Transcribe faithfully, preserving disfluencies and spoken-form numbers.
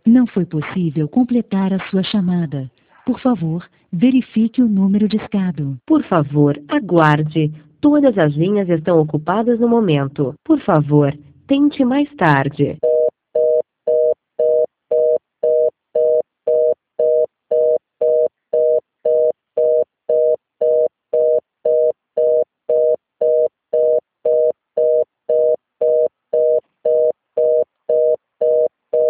Não foi possível completar a sua chamada. Por favor, verifique o número discado. Por favor, aguarde. Todas as linhas estão ocupadas no momento. Por favor, tente mais tarde.